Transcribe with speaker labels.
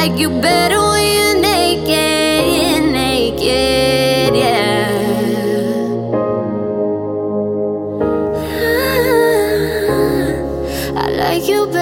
Speaker 1: like you better when you're naked, naked, yeah. I like you better.